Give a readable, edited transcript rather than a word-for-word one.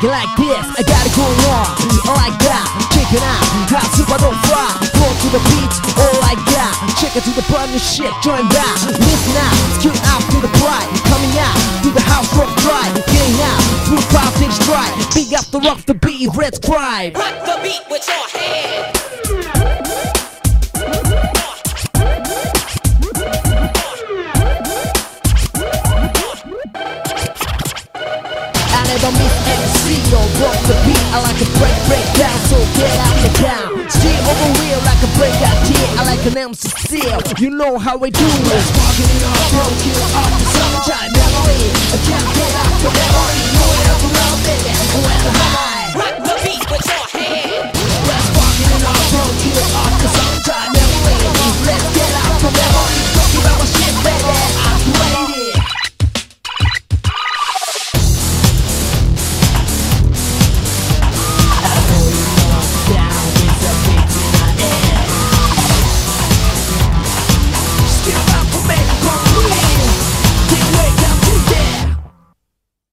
it like this. I got it going on, all I got. Check it out, how super don't fly. Flow to the beats, all I got. Check it to the brand new shit, join back. Listen out, skill out to the pride. Coming out, to the house rock drive. Getting out, through the crowd stage stride. Big up the rock, the beat, red scribe. Rock the beat with your head. Don't miss MC or rock the beat. I like a break down, so get out the town. Steer over wheel like a breakout tear. I like an MC Seal, you know how we do it. Sparking it up, broken off the summertime memory.